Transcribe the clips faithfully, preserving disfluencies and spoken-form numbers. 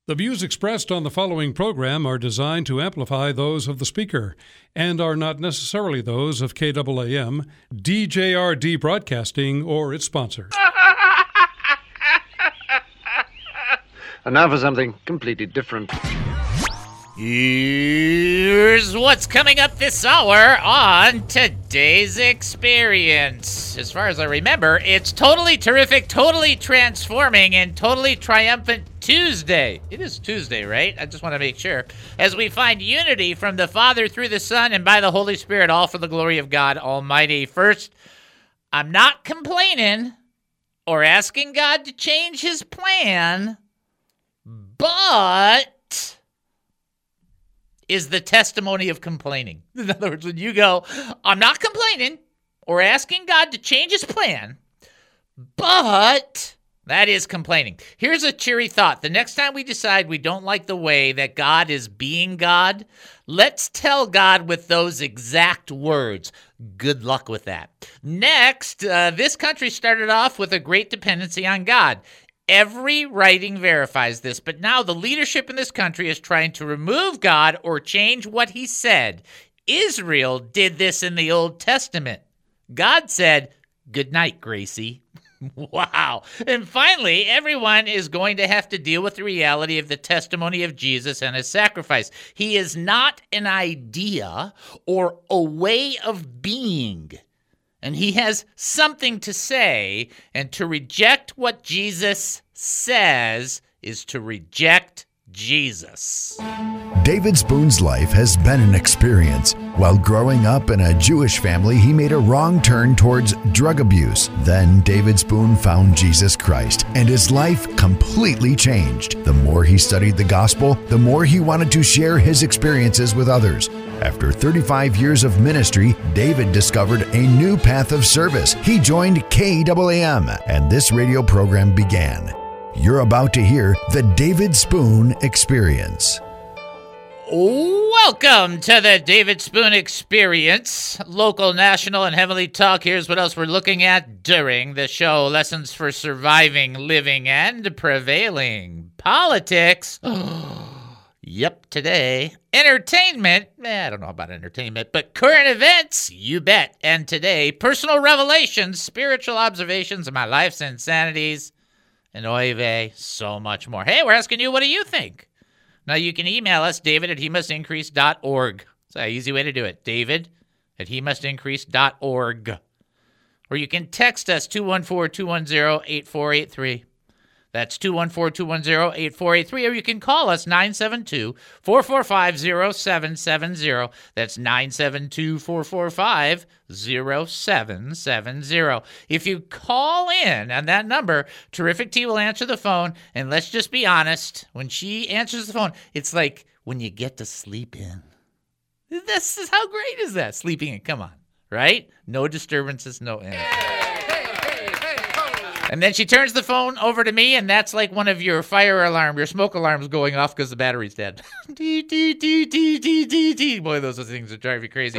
The views expressed on the following program are designed to amplify those of the speaker and are not necessarily those of K A A M, D J R D Broadcasting, or its sponsors. And now for something completely different. Here's what's coming up this hour on Today's Experience. As far as I remember, it's totally terrific, totally transforming, and totally triumphant Tuesday. It is Tuesday, right? I just want to make sure. As we find unity from the Father through the Son and by the Holy Spirit, all for the glory of God Almighty. First, I'm not complaining or asking God to change his plan, but is the testimony of complaining. In other words, when you go, I'm not complaining or asking God to change his plan, but that is complaining. Here's a cheery thought. The next time we decide we don't like the way that God is being God, let's tell God with those exact words. Good luck with that. Next, uh, this country started off with a great dependency on God. Every writing verifies this, but now the leadership in this country is trying to remove God or change what he said. Israel did this in the Old Testament. God said, "Good night, Gracie." Wow. And finally, everyone is going to have to deal with the reality of the testimony of Jesus and his sacrifice. He is not an idea or a way of being. And he has something to say, and to reject what Jesus says is to reject Jesus. David Spoon's life has been an experience. While growing up in a Jewish family, he made a wrong turn towards drug abuse. Then David Spoon found Jesus Christ, and his life completely changed. The more he studied the gospel, the more he wanted to share his experiences with others. After thirty-five years of ministry, David discovered a new path of service. He joined K A A M, and this radio program began. You're about to hear the David Spoon Experience. Welcome to the David Spoon Experience. Local, national, and heavenly talk. Here's what else we're looking at during the show. Lessons for surviving, living, and prevailing. Politics. Yep, today. Entertainment. Eh, I don't know about entertainment, but current events, you bet. And today, personal revelations, spiritual observations of my life's insanities, and oy vey, so much more. Hey, we're asking you, what do you think? Now, you can email us, david at he must increase dot org. It's an easy way to do it, david at he must increase dot org. Or you can text us, two one four, two one zero, eight four eight three. That's two one four, two one zero, eight four eight three, or you can call us, nine seven two, four four five, zero seven seven zero. That's nine seven two, four four five, zero seven seven zero. If you call in on that number, Terrific T will answer the phone, and let's just be honest, when she answers the phone, it's like when you get to sleep in. This is, how great is that? Sleeping in, come on, right? No disturbances, no anything. And then she turns the phone over to me, and that's like one of your fire alarm, your smoke alarms going off because the battery's dead. Dee, dee, dee, dee, dee, dee, dee. Boy, those are things that drive you crazy.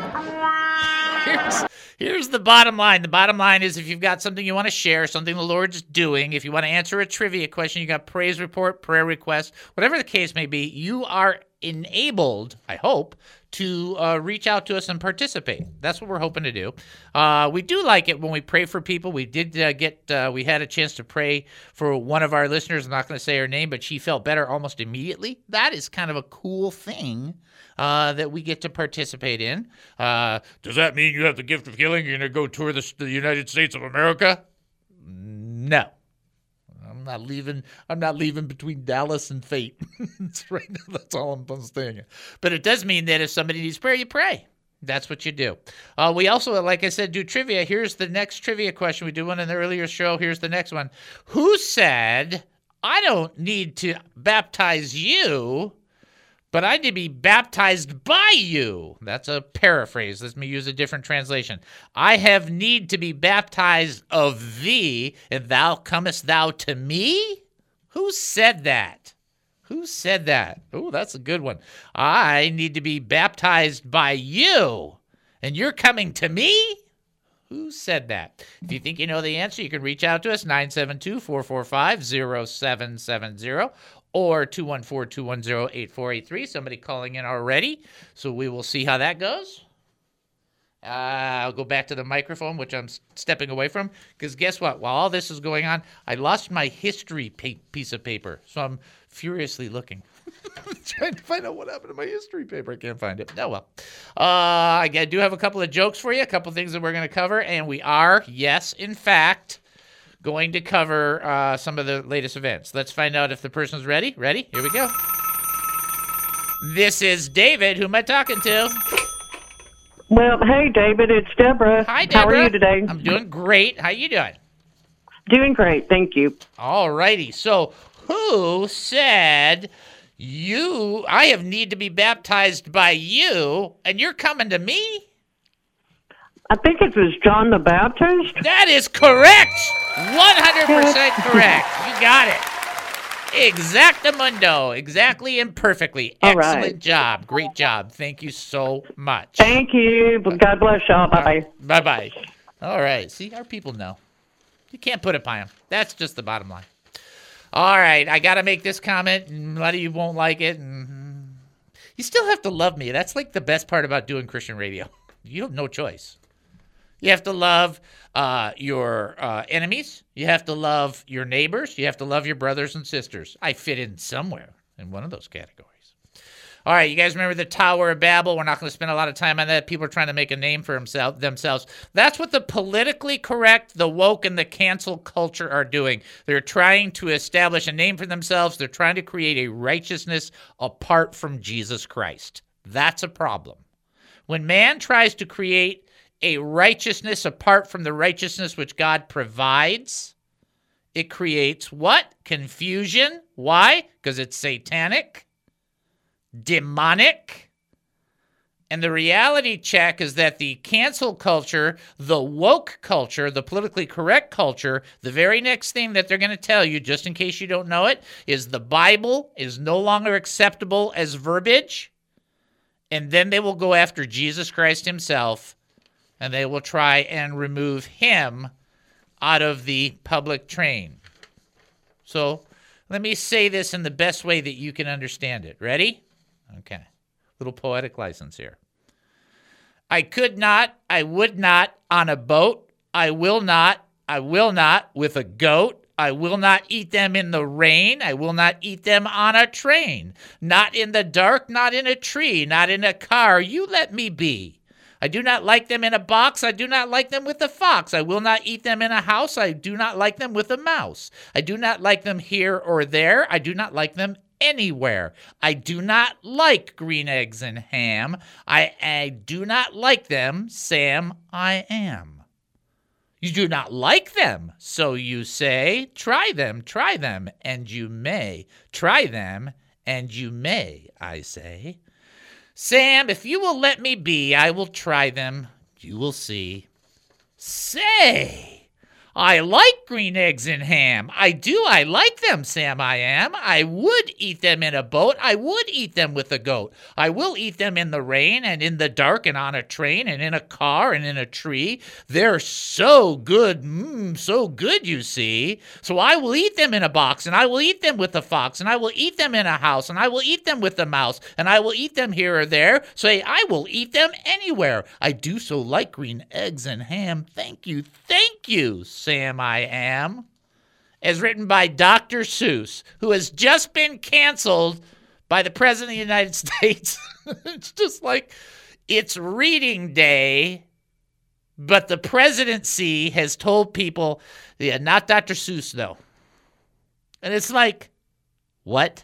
Here's, here's the bottom line. The bottom line is, if you've got something you want to share, something the Lord's doing, if you want to answer a trivia question, you got praise report, prayer request, whatever the case may be, you are enabled, I hope, to uh, reach out to us and participate. That's what we're hoping to do. Uh, we do like it when we pray for people. We did uh, get, uh, we had a chance to pray for one of our listeners. I'm not going to say her name, but she felt better almost immediately. That is kind of a cool thing uh, that we get to participate in. Uh, does that mean you have the gift of healing? You're going to go tour the, the United States of America? No. I'm not leaving. I'm not leaving between Dallas and fate. That's right. That's all I'm, I'm saying. But it does mean that if somebody needs prayer, you pray. That's what you do. Uh, we also, like I said, do trivia. Here's the next trivia question. We did one in the earlier show. Here's the next one. Who said, I don't need to baptize you, but I need to be baptized by you? That's a paraphrase. Let me use a different translation. I have need to be baptized of thee, and thou comest thou to me? Who said that? Who said that? Oh, that's a good one. I need to be baptized by you, and you're coming to me? Who said that? If you think you know the answer, you can reach out to us, nine seven two, four four five, zero seven seven zero, or two one four, two one zero, eight four eight three. Somebody calling in already, so we will see how that goes. Uh, I'll go back to the microphone, which I'm stepping away from, because guess what? While all this is going on, I lost my history pa- piece of paper, so I'm furiously looking. Trying to find out what happened to my history paper. I can't find it. Oh, well. Uh, I do have a couple of jokes for you, a couple of things that we're going to cover, and we are, yes, in fact, going to cover uh, some of the latest events. Let's find out if the person's ready. Ready? Here we go. This is David. Who am I talking to? Well, hey, David, it's Deborah. Hi, Deborah. How are you today? I'm doing great. How you doing? Doing great, thank you. All righty. So, who said you, I have need to be baptized by you, and you're coming to me? I think it was John the Baptist. That is correct. one hundred percent correct. You got it. Exactamundo. Exactly and perfectly. All Excellent right. job. Great job. Thank you so much. Thank you. God bless y'all. Bye. Bye-bye. All right. See, our people know. You can't put it by them. That's just the bottom line. All right. I got to make this comment, and a lot of you won't like it. And you still have to love me. That's like the best part about doing Christian radio. You have no choice. You have to love uh, your uh, enemies. You have to love your neighbors. You have to love your brothers and sisters. I fit in somewhere in one of those categories. All right, you guys remember the Tower of Babel? We're not going to spend a lot of time on that. People are trying to make a name for himself, themselves. That's what the politically correct, the woke, and the cancel culture are doing. They're trying to establish a name for themselves. They're trying to create a righteousness apart from Jesus Christ. That's a problem. When man tries to create a righteousness apart from the righteousness which God provides, it creates what? Confusion. Why? Because it's satanic, demonic. And the reality check is that the cancel culture, the woke culture, the politically correct culture, the very next thing that they're going to tell you, just in case you don't know it, is the Bible is no longer acceptable as verbiage. And then they will go after Jesus Christ himself, and they will try and remove him out of the public train. So let me say this in the best way that you can understand it. Ready? Okay. Little poetic license here. I could not, I would not on a boat. I will not, I will not with a goat. I will not eat them in the rain. I will not eat them on a train. Not in the dark, not in a tree, not in a car. You let me be. I do not like them in a box. I do not like them with a fox. I will not eat them in a house. I do not like them with a mouse. I do not like them here or there. I do not like them anywhere. I do not like green eggs and ham. I, I do not like them, Sam, I am. You do not like them, so you say, try them, try them, and you may. Try them, and you may, I say. Sam, if you will let me be, I will try them. You will see. Say, I like green eggs and ham. I do. I like them, Sam, I am. I would eat them in a boat. I would eat them with a goat. I will eat them in the rain and in the dark and on a train and in a car and in a tree. They're so good. Mmm, so good, you see. So I will eat them in a box, and I will eat them with a fox, and I will eat them in a house, and I will eat them with a mouse, and I will eat them here or there. Say, I will eat them anywhere. I do so like green eggs and ham. Thank you. Thank you, Sam, I am. As written by Doctor Seuss, who has just been canceled by the President of the United States. It's just like, it's reading day, but the presidency has told people, yeah, not Doctor Seuss, though. And it's like, what?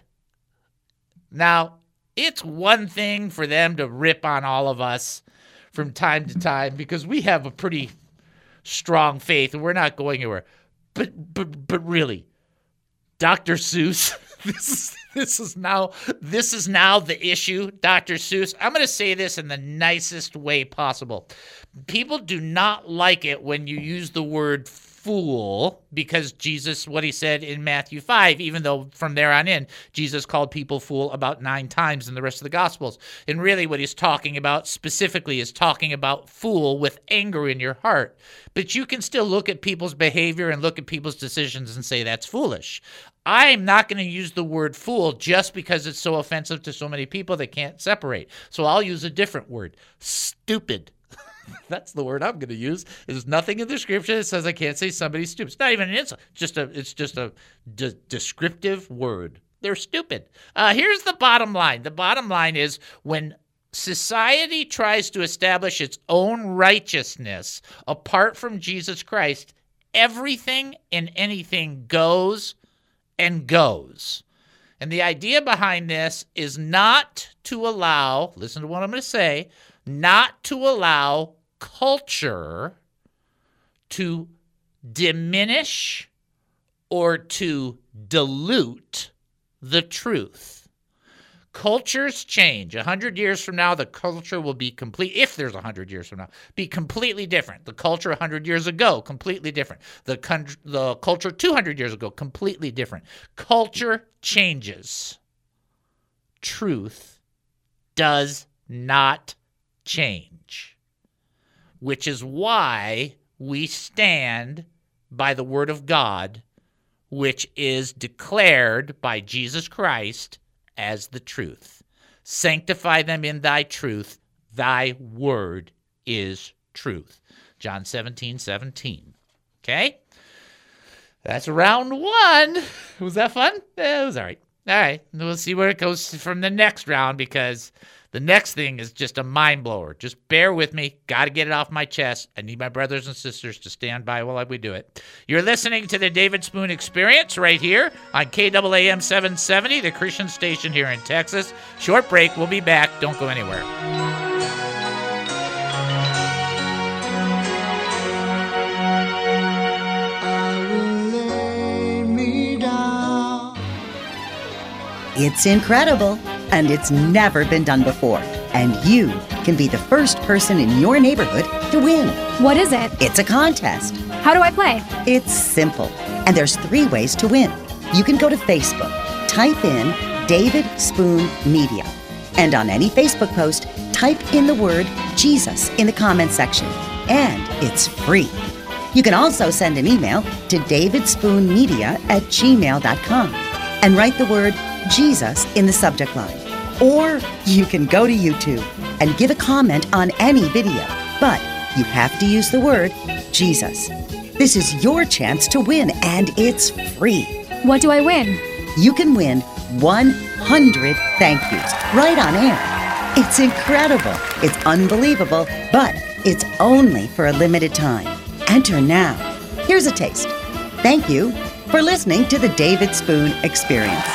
Now, it's one thing for them to rip on all of us from time to time because we have a pretty strong faith and we're not going anywhere. But but but really, Doctor Seuss, this is this is now this is now the issue. Doctor Seuss, I'm going to say this in the nicest way possible. People do not like it when you use the word fool, because Jesus, what he said in Matthew five, even though from there on in, Jesus called people fool about nine times in the rest of the Gospels. And really what he's talking about specifically is talking about fool with anger in your heart. But you can still look at people's behavior and look at people's decisions and say that's foolish. I'm not going to use the word fool just because it's so offensive to so many people they can't separate. So I'll use a different word, stupid. That's the word I'm going to use. There's nothing in the scripture that says I can't say somebody's stupid. It's not even an insult. It's just a, it's just a de- descriptive word. They're stupid. Uh, here's the bottom line. The bottom line is when society tries to establish its own righteousness apart from Jesus Christ, everything and anything goes and goes. And the idea behind this is not to allow, listen to what I'm going to say, not to allow culture to diminish or to dilute the truth. Cultures change. A hundred years from now, the culture will be complete, if there's a hundred years from now, be completely different. The culture a hundred years ago, completely different. The, con- the culture two hundred years ago, completely different. Culture changes. Truth does not change, which is why we stand by the word of God, which is declared by Jesus Christ as the truth. Sanctify them in thy truth. Thy word is truth. John seventeen seventeen. Okay? That's round one. Was that fun? Yeah, it was all right. All right. We'll see where it goes from the next round, because the next thing is just a mind blower. Just bear with me. Got to get it off my chest. I need my brothers and sisters to stand by while we do it. You're listening to the David Spoon Experience right here on K A A M seven seventy, the Christian station here in Texas. Short break. We'll be back. Don't go anywhere. It's incredible, and it's never been done before. And you can be the first person in your neighborhood to win. What is it? It's a contest. How do I play? It's simple, and there's three ways to win. You can go to Facebook, type in David Spoon Media, and on any Facebook post, type in the word Jesus in the comment section, and it's free. You can also send an email to davidspoonmedia at gmail dot com and write the word Jesus in the subject line. Or you can go to YouTube and give a comment on any video, but you have to use the word Jesus. This is your chance to win, and it's free. What do I win? You can win one hundred thank yous right on air. It's incredible. It's unbelievable, but it's only for a limited time. Enter now. Here's a taste. Thank you for listening to the David Spoon Experience.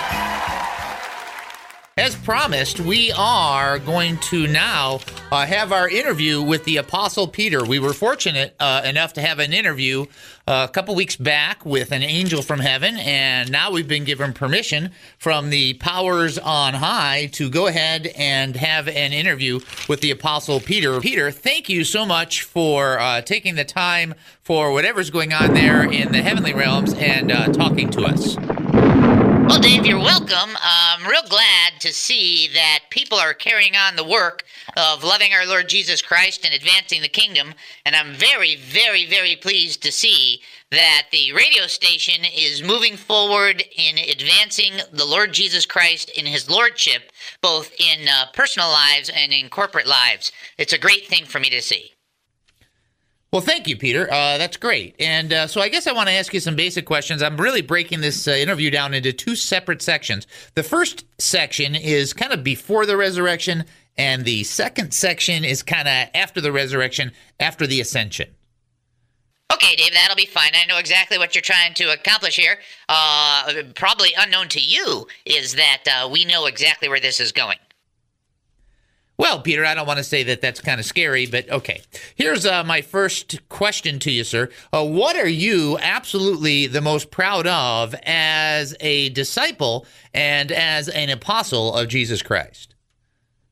As promised, we are going to now uh, have our interview with the Apostle Peter. We were fortunate uh, enough to have an interview uh, a couple weeks back with an angel from heaven, and now we've been given permission from the powers on high to go ahead and have an interview with the Apostle Peter. Peter, thank you so much for uh, taking the time for whatever's going on there in the heavenly realms and uh, talking to us. Well, Dave, you're welcome. I'm real glad to see that people are carrying on the work of loving our Lord Jesus Christ and advancing the kingdom. And I'm very, very, very pleased to see that the radio station is moving forward in advancing the Lord Jesus Christ in his lordship, both in uh, personal lives and in corporate lives. It's a great thing for me to see. Well, thank you, Peter. Uh, that's great. And uh, so I guess I want to ask you some basic questions. I'm really breaking this uh, interview down into two separate sections. The first section is kind of before the resurrection, and the second section is kind of after the resurrection, after the ascension. Okay, Dave, that'll be fine. I know exactly what you're trying to accomplish here. Uh, probably unknown to you is that uh, we know exactly where this is going. Well, Peter, I don't want to say that that's kind of scary, but okay. Here's uh, my first question to you, sir. Uh, what are you absolutely the most proud of as a disciple and as an apostle of Jesus Christ?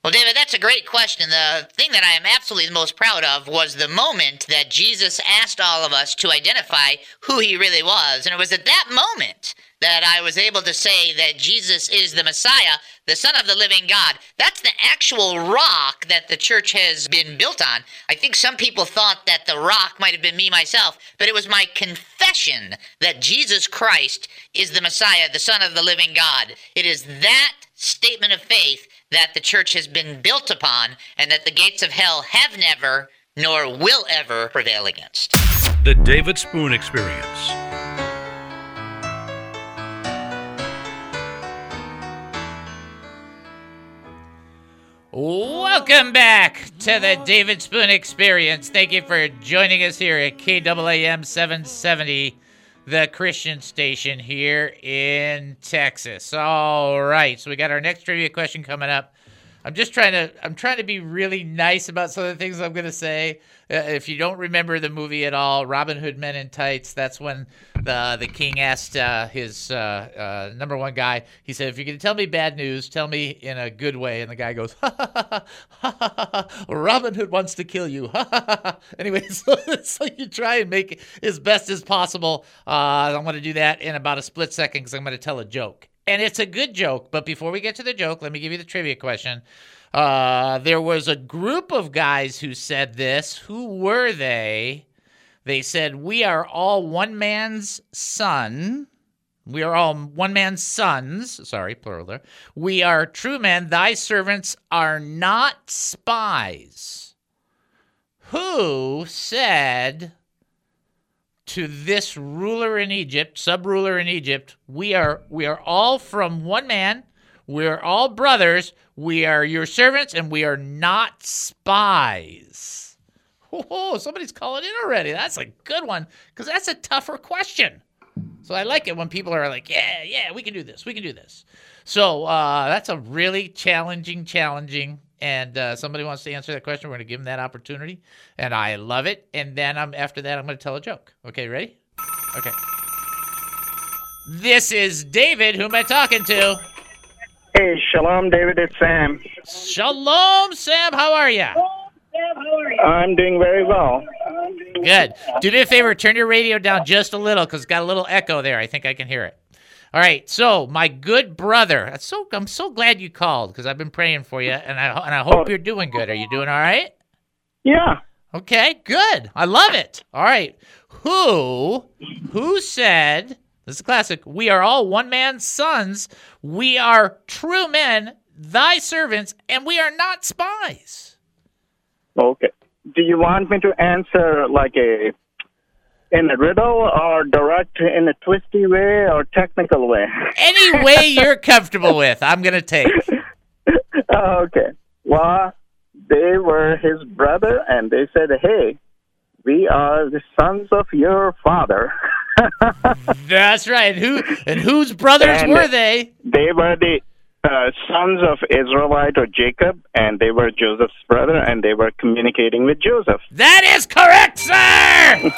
Well, David, that's a great question. The thing that I am absolutely the most proud of was the moment that Jesus asked all of us to identify who he really was. And it was at that moment that I was able to say that Jesus is the Messiah, the Son of the living God. That's the actual rock that the church has been built on. I think some people thought that the rock might have been me myself, but it was my confession that Jesus Christ is the Messiah, the Son of the living God. It is that statement of faith that the church has been built upon, and that the gates of hell have never, nor will ever, prevail against. The David Spoon Experience. Welcome back to the David Spoon Experience. Thank you for joining us here at K A A M seven seventy, the Christian station here in Texas. All right, so we got our next trivia question coming up. I'm just trying to I'm trying to be really nice about some of the things I'm going to say. Uh, if you don't remember the movie at all, Robin Hood Men in Tights, that's when the the king asked uh, his uh, uh, number one guy, he said, if you're going to tell me bad news, tell me in a good way. And the guy goes, ha ha ha, ha, ha, ha, Robin Hood wants to kill you. Ha, ha, ha. Anyway, so, so you try and make it as best as possible. Uh, I'm going to do that in about a split second because I'm going to tell a joke. And it's a good joke, but before we get to the joke, let me give you the trivia question. Uh, there was a group of guys who said this. Who were they? They said, we are all one man's son. We are all one man's sons. Sorry, plural there. We are true men. Thy servants are not spies. Who said to this ruler in Egypt, sub-ruler in Egypt, we are we are all from one man, we are all brothers, we are your servants, and we are not spies? Oh, somebody's calling in already. That's a good one, because that's a tougher question. So I like it when people are like, yeah, yeah, we can do this, we can do this. So uh, that's a really challenging, challenging and uh, somebody wants to answer that question, we're going to give them that opportunity, and I love it. And then I'm, after that, I'm going to tell a joke. Okay, ready? Okay. This is David. Who am I talking to? Hey, shalom, David. It's Sam. Shalom, Sam. How are you? I'm doing very well. Good. Do me a favor. Turn your radio down just a little because it's got a little echo there. I think I can hear it. All right, so my good brother, that's so I'm so glad you called because I've been praying for you, and I and I hope oh. you're doing good. Are you doing all right? Yeah. Okay, good. I love it. All right, who who said this is a classic? We are all one man's sons. We are true men, thy servants, and we are not spies. Okay. Do you want me to answer like a in a riddle or direct in a twisty way or technical way? Any way you're comfortable with, I'm going to take. Okay. Well, they were his brother, and they said, hey, we are the sons of your father. That's right. Who and whose brothers and were they? They were the uh, sons of Israelite or Jacob, and they were Joseph's brother, and they were communicating with Joseph. That is correct, sir!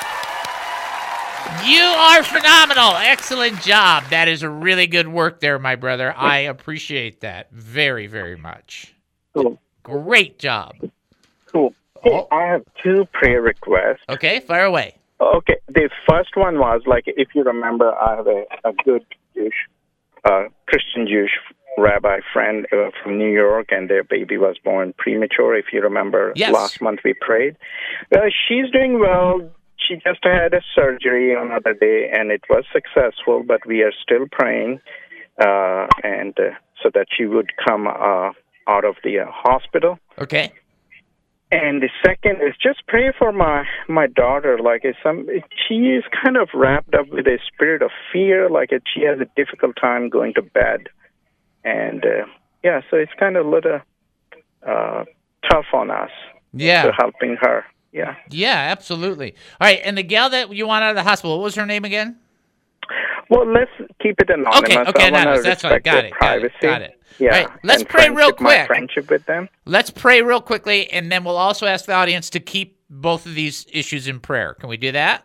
You are phenomenal. Excellent job. That is a really good work there, my brother. I appreciate that very, very much. Cool. Great job. Cool. Oh. I have two prayer requests. Okay, fire away. Okay. The first one was, like, if you remember, I have a, a good Jewish, uh, Christian Jewish rabbi friend uh, from New York, and their baby was born premature. If you remember, yes. Last month we prayed. Uh, she's doing well. She just had a surgery on another day, and it was successful, but we are still praying uh, and uh, so that she would come uh, out of the uh, hospital. Okay. And the second is just pray for my, my daughter. Like, it's some, she is kind of wrapped up with a spirit of fear. Like, it, she has a difficult time going to bed. And, uh, yeah, so it's kind of a little uh, tough on us. Yeah. So helping her. Yeah. Yeah, absolutely. All right, and the gal that you want out of the hospital, what was her name again? Well, let's keep it anonymous. Okay, okay, anonymous. That's fine. Got it, got it, got it. Yeah. All right, let's pray real quick. My friendship with them. Let's pray real quickly, and then we'll also ask the audience to keep both of these issues in prayer. Can we do that?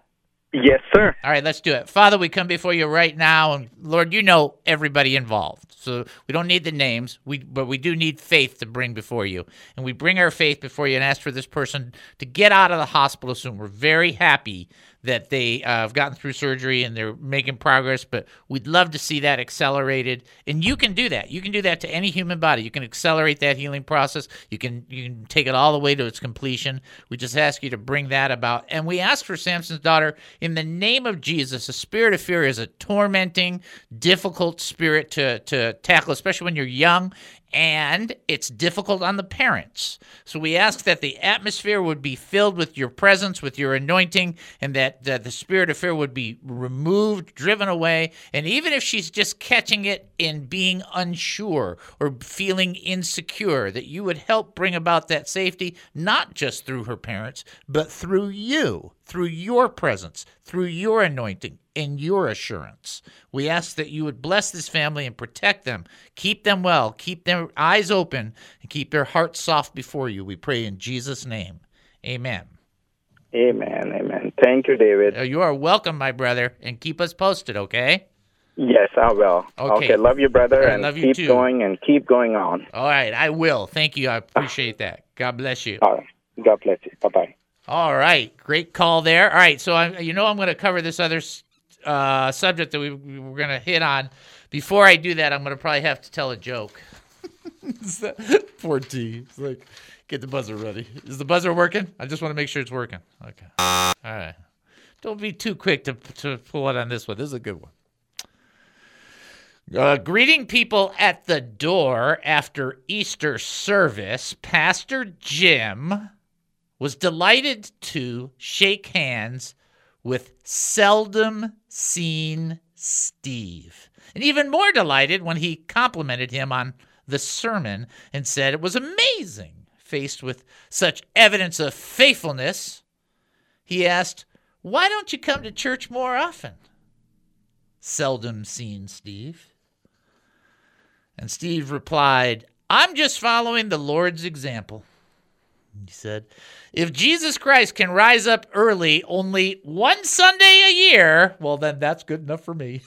Yes, sir. All right, let's do it. Father, we come before you right now, and Lord, you know everybody involved. So we don't need the names, we but we do need faith to bring before you. And we bring our faith before you and ask for this person to get out of the hospital soon. We're very happy that they uh, have gotten through surgery and they're making progress, but we'd love to see that accelerated. And you can do that. You can do that to any human body. You can accelerate that healing process. You can you can take it all the way to its completion. We just ask you to bring that about. And we ask for Samson's daughter, in the name of Jesus. The spirit of fear is a tormenting, difficult spirit to, to tackle, especially when you're young. And it's difficult on the parents. So we ask that the atmosphere would be filled with your presence, with your anointing, and that, that the spirit of fear would be removed, driven away. And even if she's just catching it in being unsure or feeling insecure, that you would help bring about that safety, not just through her parents, but through you, through your presence, through your anointing and your assurance. We ask that you would bless this family and protect them, keep them well, keep their eyes open, and keep their hearts soft before you. We pray in Jesus' name. Amen. Amen, amen. Thank you, David. You are welcome, my brother, and keep us posted, okay? Yes, I will. Okay. Okay, love you, brother, I and love you keep too. going and keep going on. All right, I will. Thank you. I appreciate that. God bless you. All right. God bless you. Bye-bye. All right, great call there. All right, so I, you know I'm going to cover this other uh, subject that we, we were going to hit on. Before I do that, I'm going to probably have to tell a joke. Poor T. It's like, get the buzzer ready. Is the buzzer working? I just want to make sure it's working. Okay. All right. Don't be too quick to to pull it on this one. This is a good one. Uh, greeting people at the door after Easter service, Pastor Jim was delighted to shake hands with seldom seen Steve. And even more delighted when he complimented him on the sermon and said it was amazing. Faced with such evidence of faithfulness, he asked, "Why don't you come to church more often?" Seldom seen Steve. And Steve replied, "I'm just following the Lord's example." He said, "If Jesus Christ can rise up early only one Sunday a year, well, then that's good enough for me."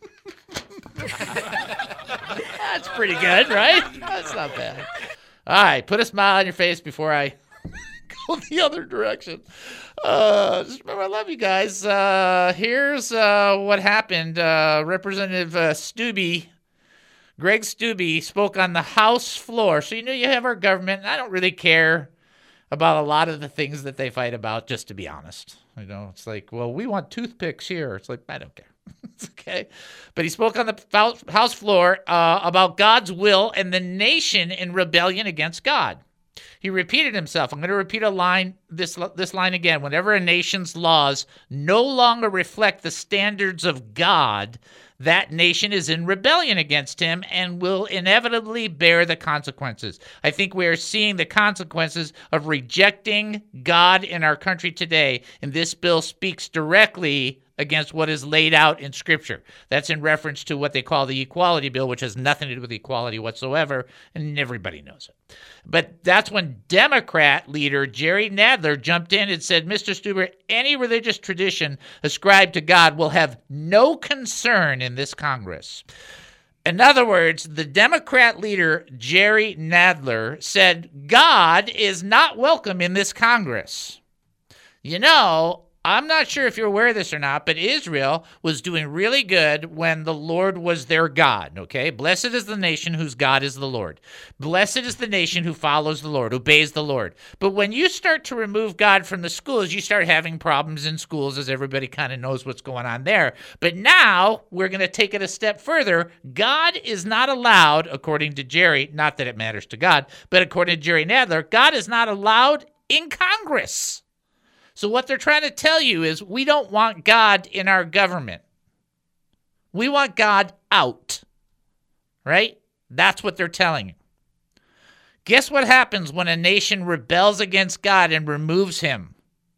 That's pretty good, right? That's not bad. All right, put a smile on your face before I go the other direction. Uh, just remember, I love you guys. Uh, here's uh, what happened. Uh, Representative uh, Stubbe, Greg Stubbe, spoke on the House floor. So you know you have our government. I don't really care about a lot of the things that they fight about, just to be honest. You know, it's like, well, we want toothpicks here. It's like, I don't care. It's okay. But he spoke on the House floor uh, about God's will and the nation in rebellion against God. He repeated himself. I'm going to repeat a line, this, this line again. Whenever a nation's laws no longer reflect the standards of God, that nation is in rebellion against him and will inevitably bear the consequences. I think we are seeing the consequences of rejecting God in our country today, and this bill speaks directly against what is laid out in Scripture. That's in reference to what they call the Equality Bill, which has nothing to do with equality whatsoever, and everybody knows it. But that's when Democrat leader Jerry Nadler jumped in and said, "Mister Stuber, any religious tradition ascribed to God will have no concern in this Congress." In other words, the Democrat leader Jerry Nadler said, God is not welcome in this Congress. You know, I'm not sure if you're aware of this or not, but Israel was doing really good when the Lord was their God, okay? Blessed is the nation whose God is the Lord. Blessed is the nation who follows the Lord, obeys the Lord. But when you start to remove God from the schools, you start having problems in schools, as everybody kind of knows what's going on there. But now we're going to take it a step further. God is not allowed, according to Jerry, not that it matters to God, but according to Jerry Nadler, God is not allowed in Congress. So what they're trying to tell you is we don't want God in our government. We want God out, right? That's what they're telling you. Guess what happens when a nation rebels against God and removes him?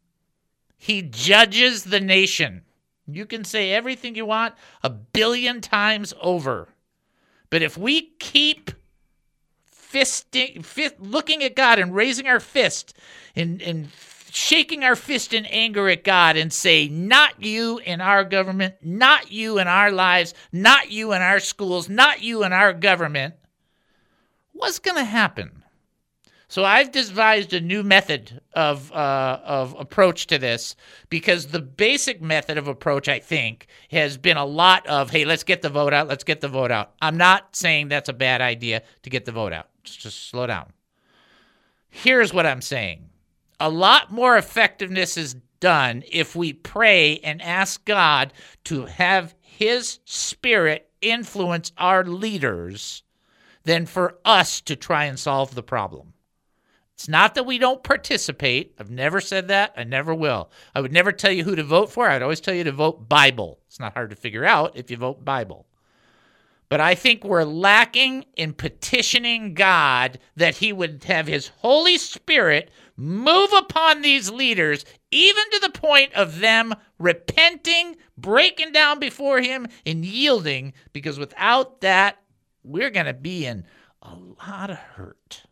He judges the nation. You can say everything you want a billion times over. But if we keep fisting, fist, looking at God and raising our fist and, and shaking our fist in anger at God and say, not you in our government, not you in our lives, not you in our schools, not you in our government, what's going to happen? So I've devised a new method of uh, of approach to this, because the basic method of approach, I think, has been a lot of, hey, let's get the vote out, let's get the vote out. I'm not saying that's a bad idea to get the vote out. Just, just slow down. Here's what I'm saying. A lot more effectiveness is done if we pray and ask God to have his Spirit influence our leaders than for us to try and solve the problem. It's not that we don't participate. I've never said that. I never will. I would never tell you who to vote for. I'd always tell you to vote Bible. It's not hard to figure out if you vote Bible. But I think we're lacking in petitioning God that he would have his Holy Spirit move upon these leaders, even to the point of them repenting, breaking down before him, and yielding, because without that, we're going to be in a lot of hurt.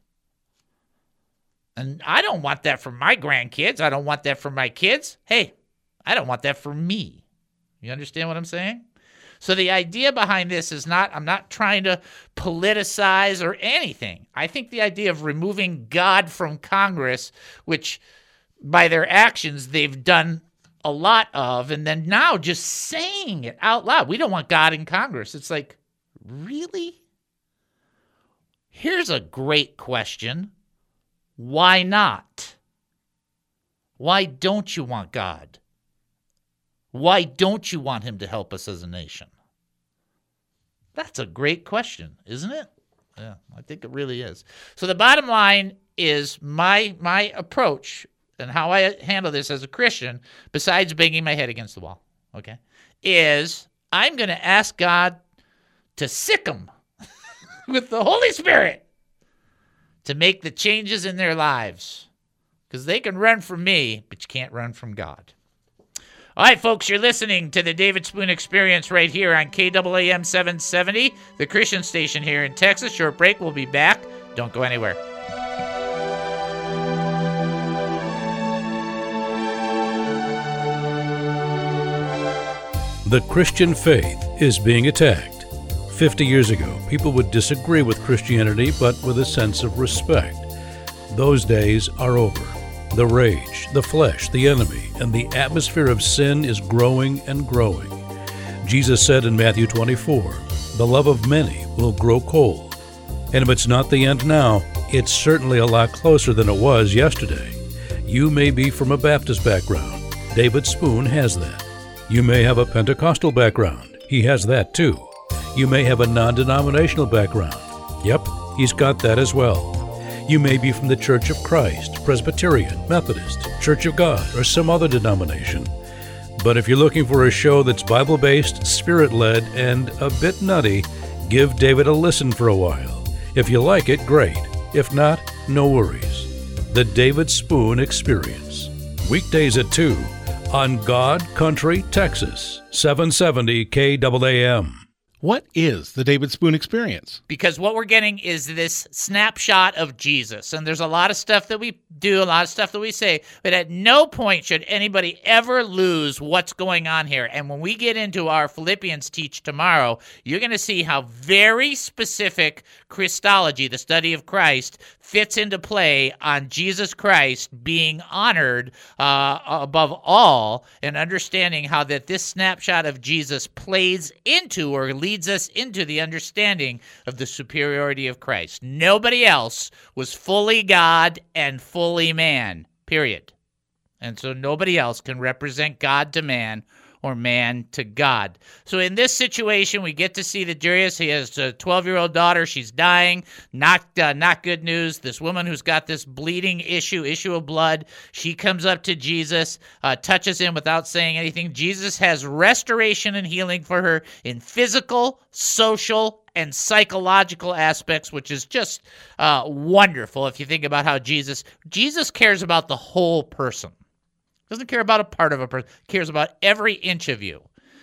And I don't want that for my grandkids. I don't want that for my kids. Hey, I don't want that for me. You understand what I'm saying? So the idea behind this is not, I'm not trying to politicize or anything. I think the idea of removing God from Congress, which by their actions they've done a lot of, and then now just saying it out loud, we don't want God in Congress. It's like, really? Here's a great question. Why not? Why don't you want God? Why don't you want him to help us as a nation? That's a great question, isn't it? Yeah, I think it really is. So the bottom line is my my approach and how I handle this as a Christian, besides banging my head against the wall, okay, is I'm going to ask God to sick them with the Holy Spirit to make the changes in their lives. Because they can run from me, but you can't run from God. All right, folks, you're listening to the David Spoon Experience right here on K A A M seven seventy, the Christian station here in Texas. Short break. We'll be back. Don't go anywhere. The Christian faith is being attacked. Fifty years ago, people would disagree with Christianity, but with a sense of respect. Those days are over. The rage, the flesh, the enemy, and the atmosphere of sin is growing and growing. Jesus said in Matthew twenty-four, the love of many will grow cold. And if it's not the end now, it's certainly a lot closer than it was yesterday. You may be from a Baptist background. David Spoon has that. You may have a Pentecostal background. He has that too. You may have a non-denominational background. Yep, he's got that as well. You may be from the Church of Christ, Presbyterian, Methodist, Church of God, or some other denomination. But if you're looking for a show that's Bible-based, Spirit-led, and a bit nutty, give David a listen for a while. If you like it, great. If not, no worries. The David Spoon Experience. Weekdays at two on God Country, Texas, seven seventy K A A M. What is the David Spoon Experience? Because what we're getting is this snapshot of Jesus. And there's a lot of stuff that we do, a lot of stuff that we say, but at no point should anybody ever lose what's going on here. And when we get into our Philippians teach tomorrow, you're going to see how very specific Christology, the study of Christ, fits into play on Jesus Christ being honored uh, above all, and understanding how that this snapshot of Jesus plays into or leads us into the understanding of the superiority of Christ. Nobody else was fully God and fully man, period. And so nobody else can represent God to man or man to God. So in this situation, we get to see that Jairus, he has a twelve-year-old daughter. She's dying. Not uh, not good news. This woman who's got this bleeding issue, issue of blood, she comes up to Jesus, uh, touches him without saying anything. Jesus has restoration and healing for her in physical, social, and psychological aspects, which is just uh, wonderful if you think about how Jesus, Jesus cares about the whole person. Doesn't care about a part of a person, cares about every inch of you.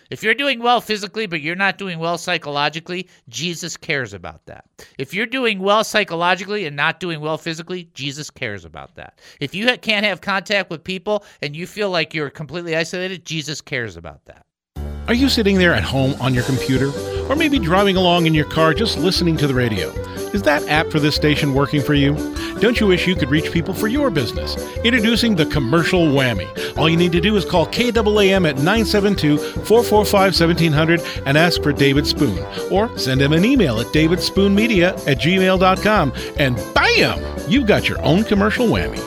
If you're doing well physically, but you're not doing well psychologically, Jesus cares about that. If you're doing well psychologically and not doing well physically, Jesus cares about that. If you ha- can't have contact with people and you feel like you're completely isolated, Jesus cares about that. Are you sitting there at home on your computer? Or maybe driving along in your car just listening to the radio? Is that app for this station working for you? Don't you wish you could reach people for your business? Introducing the Commercial Whammy. All you need to do is call K A A M at nine seven two, four four five, one seven zero zero and ask for David Spoon. Or send him an email at davidspoonmedia at gmail dot com and bam! You've got your own Commercial Whammy.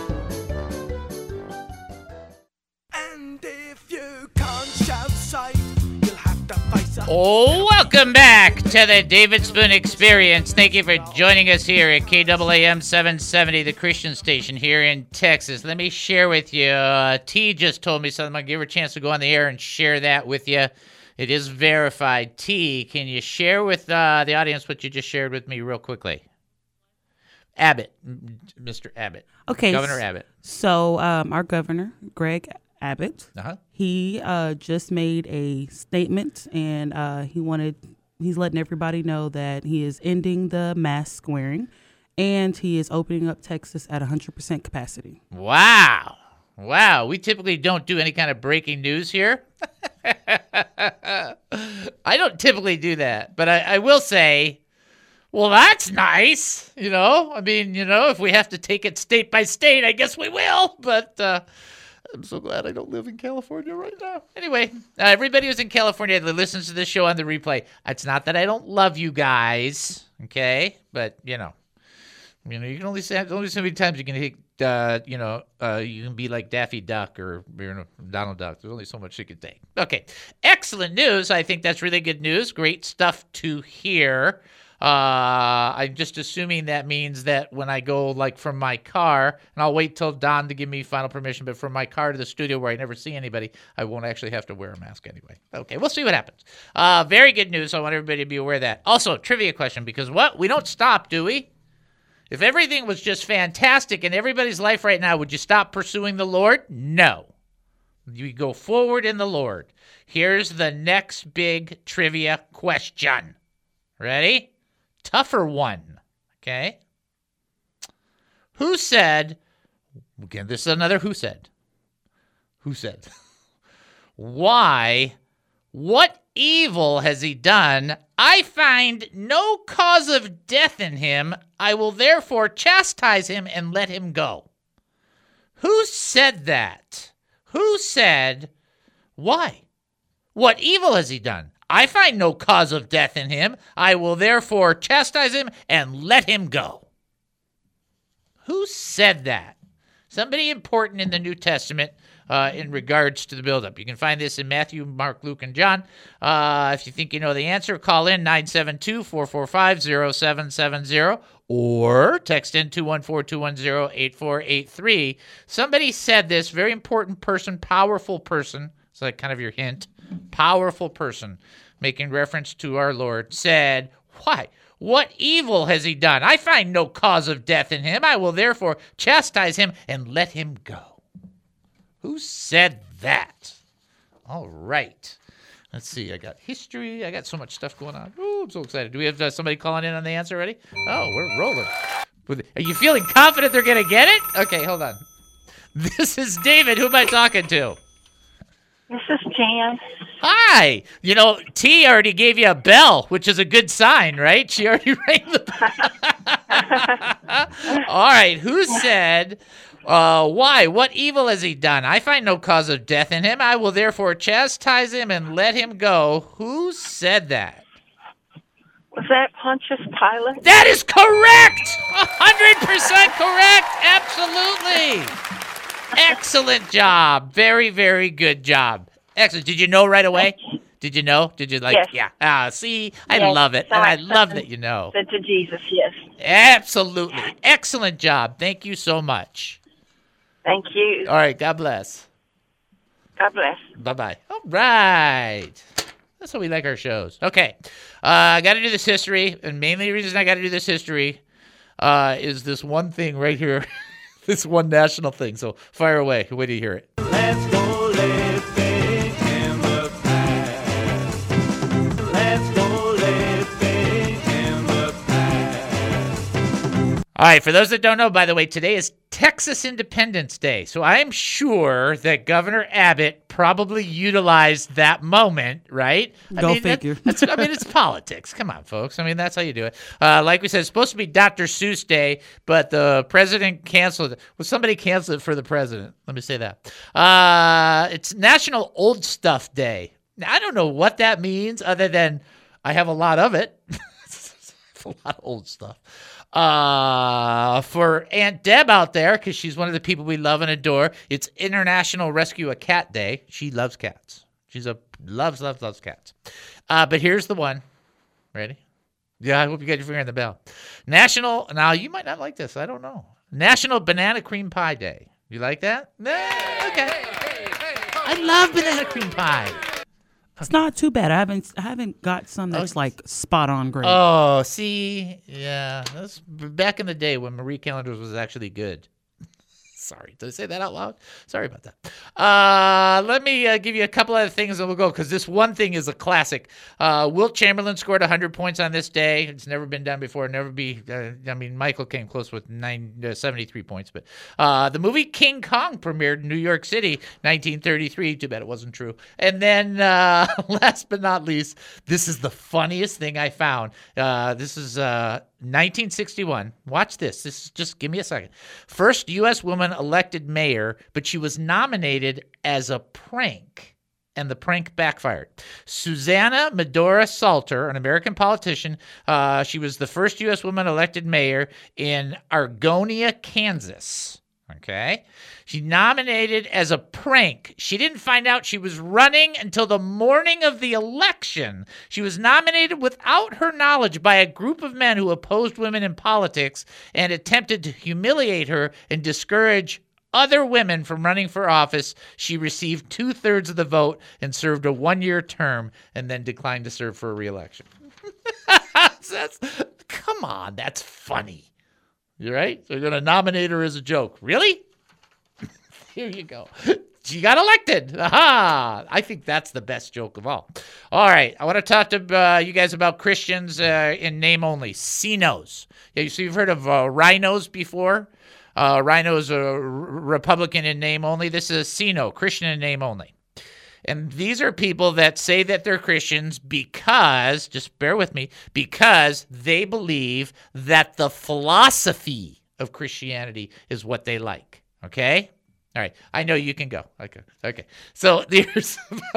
Oh, welcome back to the David Spoon Experience. Thank you for joining us here at K A A M seven seventy, the Christian station here in Texas. Let me share with you. Uh, T just told me something. I'll give her a chance to go on the air and share that with you. It is verified. T, can you share with uh, the audience what you just shared with me real quickly? Abbott, Mister Abbott. Okay. Governor Abbott. So um, our governor, Greg Abbott, uh-huh. he uh, just made a statement, and uh, he wanted he's letting everybody know that he is ending the mask wearing, and he is opening up Texas at one hundred percent capacity. Wow. Wow. We typically don't do any kind of breaking news here. I don't typically do that, but I, I will say, well, that's nice. You know, I mean, you know, if we have to take it state by state, I guess we will, but uh, I'm so glad I don't live in California right now. Anyway, uh, everybody who's in California that listens to this show on the replay, it's not that I don't love you guys, okay? But, you know, you know, you can only say, there's only so many times you can hit, uh, you know, uh, you can be like Daffy Duck or, you know, Donald Duck. There's only so much you can take. Okay, excellent news. I think that's really good news. Great stuff to hear. Uh, I'm just assuming that means that when I go, like, from my car, and I'll wait till Don to give me final permission, but from my car to the studio where I never see anybody, I won't actually have to wear a mask anyway. Okay, we'll see what happens. Uh, very good news. I want everybody to be aware of that. Also, trivia question, because what? We don't stop, do we? If everything was just fantastic in everybody's life right now, would you stop pursuing the Lord? No. You go forward in the Lord. Here's the next big trivia question. Ready? Tougher one, okay? Who said, again, this is another who said. Who said? Why, what evil has he done? I find no cause of death in him. I will therefore chastise him and let him go. Who said that? Who said, why? What evil has he done? I find no cause of death in him. I will therefore chastise him and let him go. Who said that? Somebody important in the New Testament uh, in regards to the buildup. You can find this in Matthew, Mark, Luke, and John. Uh, if you think you know the answer, call in nine seven two, four four five, zero seven seven zero or text in two one four, two one zero, eight four eight three. Somebody said this, very important person, powerful person. It's like kind of your hint. Powerful person, making reference to our Lord, said, why? What evil has he done? I find no cause of death in him. I will therefore chastise him and let him go. Who said that? All right. Let's see. I got history. I got so much stuff going on. Oh, I'm so excited. Do we have uh, somebody calling in on the answer already? Oh, we're rolling. Are you feeling confident they're going to get it? Okay, hold on. This is David. Who am I talking to? This is Jan. Hi. You know, T already gave you a bell, which is a good sign, right? She already rang the bell. All right. Who said, uh, why? What evil has he done? I find no cause of death in him. I will therefore chastise him and let him go. Who said that? Was that Pontius Pilate? That is correct. one hundred percent correct. Absolutely. Excellent job. Very, very good job. Excellent. Did you know right away? Did you know? Did you like? Yes. Yeah. Ah, see, I yes. love it. And I love that you know. Said to Jesus, yes. Absolutely. Excellent job. Thank you so much. Thank you. All right. God bless. God bless. Bye-bye. All right. That's how we like our shows. Okay. Uh, I got to do this history, and mainly the reason I got to do this history uh, is this one thing right here. This one national thing. So fire away. Wait till you hear it. Let's go living in the past. All right, for those that don't know, by the way, today is Texas Independence Day. So I'm sure that Governor Abbott probably utilized that moment, right? I Go mean, figure. That, that's, I mean, it's politics. Come on, folks. I mean, that's how you do it. Uh, like we said, it's supposed to be Doctor Seuss Day, but the president canceled it. Well, somebody canceled it for the president. Let me say that. Uh, it's National Old Stuff Day. Now, I don't know what that means other than I have a lot of it. A lot of old stuff. Uh, for Aunt Deb out there, because she's one of the people we love and adore, it's International Rescue a Cat Day. She loves cats. She's a loves, loves, loves cats. Uh, but here's the one. Ready? Yeah, I hope you got your finger on the bell. National, now you might not like this. I don't know. National Banana Cream Pie Day. You like that? Nah, okay. I love banana cream pie. It's not too bad. I haven't I haven't got some that's Oh. like spot on great. Oh, see, yeah, that's back in the day when Marie Callender's was actually good. Sorry, did I say that out loud? Sorry about that. Uh, let me uh, give you a couple other things and we'll go, because this one thing is a classic. Uh, Wilt Chamberlain scored one hundred points on this day. It's never been done before. Never be. Uh, I mean, Michael came close with nine, uh, seventy-three points. But uh, the movie King Kong premiered in New York City, nineteen thirty-three. Too bad it wasn't true. And then uh, last but not least, this is the funniest thing I found. Uh, this is uh, nineteen sixty-one. Watch this. This is just give me a second. First U S woman elected mayor, but she was nominated as a prank, and the prank backfired. Susanna Medora Salter, an American politician, uh, she was the first U S woman elected mayor in Argonia, Kansas. Okay. She nominated as a prank. She didn't find out she was running until the morning of the election. She was nominated without her knowledge by a group of men who opposed women in politics and attempted to humiliate her and discourage other women from running for office. She received two-thirds of the vote and served a one-year term and then declined to serve for a re-election. That's, come on, that's funny. You're right? They're going to nominate her as a joke. Really? Here you go. She got elected. Aha! I think that's the best joke of all. All right. I want to talk to uh, you guys about Christians uh, in name only. C N Os. Yeah, so you've heard of uh, rhinos before? Uh, rhinos are r- Republican in name only. This is a C N O, Christian in name only. And these are people that say that they're Christians because, just bear with me, because they believe that the philosophy of Christianity is what they like. Okay? All right. I know you can go. Okay. Okay. So there's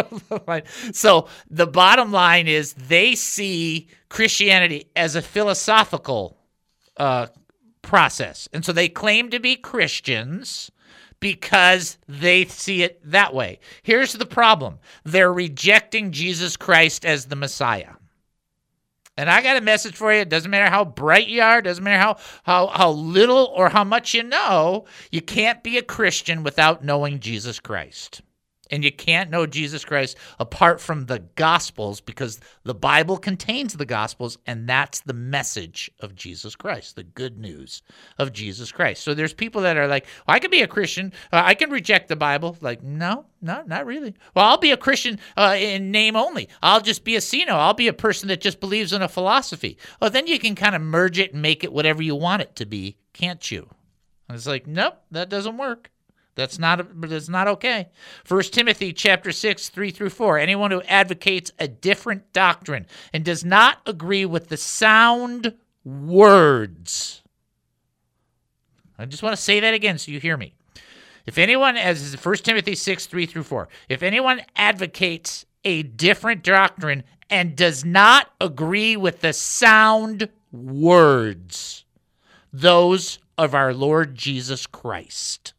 so the bottom line is they see Christianity as a philosophical uh, process. And so they claim to be Christians because they see it that way. Here's the problem. They're rejecting Jesus Christ as the Messiah. And I got a message for you. It doesn't matter how bright you are. It doesn't matter how, how, how little or how much you know. You can't be a Christian without knowing Jesus Christ. And you can't know Jesus Christ apart from the Gospels, because the Bible contains the Gospels, and that's the message of Jesus Christ, the good news of Jesus Christ. So there's people that are like, well, I can be a Christian. Uh, I can reject the Bible. Like, no, no, not really. Well, I'll be a Christian uh, in name only. I'll just be a C N O. I'll be a person that just believes in a philosophy. Well, then you can kind of merge it and make it whatever you want it to be, can't you? And it's like, nope, that doesn't work. That's not that's not okay. First Timothy chapter six, three through four. Anyone who advocates a different doctrine and does not agree with the sound words. I just want to say that again so you hear me. If anyone, as First Timothy six, three through four, if anyone advocates a different doctrine and does not agree with the sound words, those of our Lord Jesus Christ,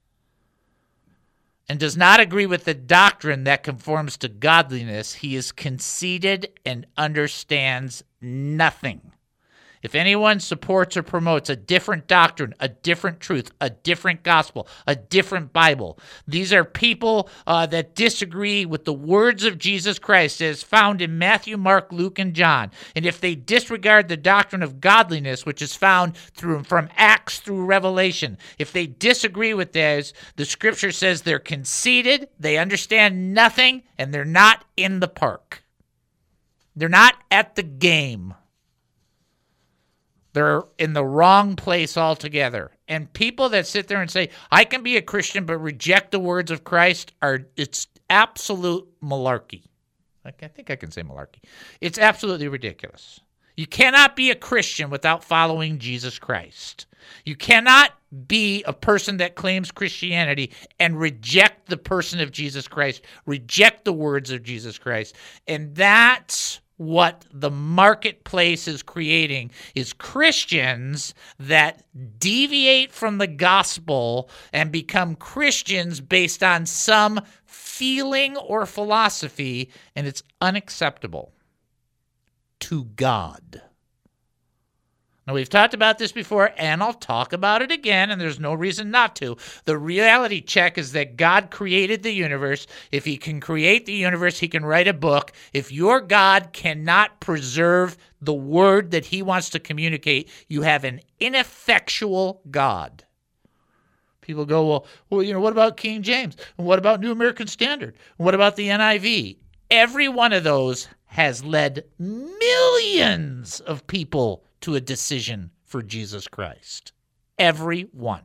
and does not agree with the doctrine that conforms to godliness, he is conceited and understands nothing. If anyone supports or promotes a different doctrine, a different truth, a different gospel, a different Bible, these are people uh, that disagree with the words of Jesus Christ as found in Matthew, Mark, Luke, and John. And if they disregard the doctrine of godliness, which is found through from Acts through Revelation, if they disagree with those, the scripture says they're conceited, they understand nothing, and they're not in the park. They're not at the game. They're in the wrong place altogether. And people that sit there and say, I can be a Christian but reject the words of Christ, are it's absolute malarkey. I think I can say malarkey. It's absolutely ridiculous. You cannot be a Christian without following Jesus Christ. You cannot be a person that claims Christianity and reject the person of Jesus Christ, reject the words of Jesus Christ. And that's what the marketplace is creating, is Christians that deviate from the gospel and become Christians based on some feeling or philosophy, and it's unacceptable to God. Now, we've talked about this before, and I'll talk about it again, and there's no reason not to. The reality check is that God created the universe. If he can create the universe, he can write a book. If your God cannot preserve the word that he wants to communicate, you have an ineffectual God. People go, well, well, you know, what about King James? And what about New American Standard? And what about the N I V? Every one of those has led millions of people to a decision for Jesus Christ. Every one.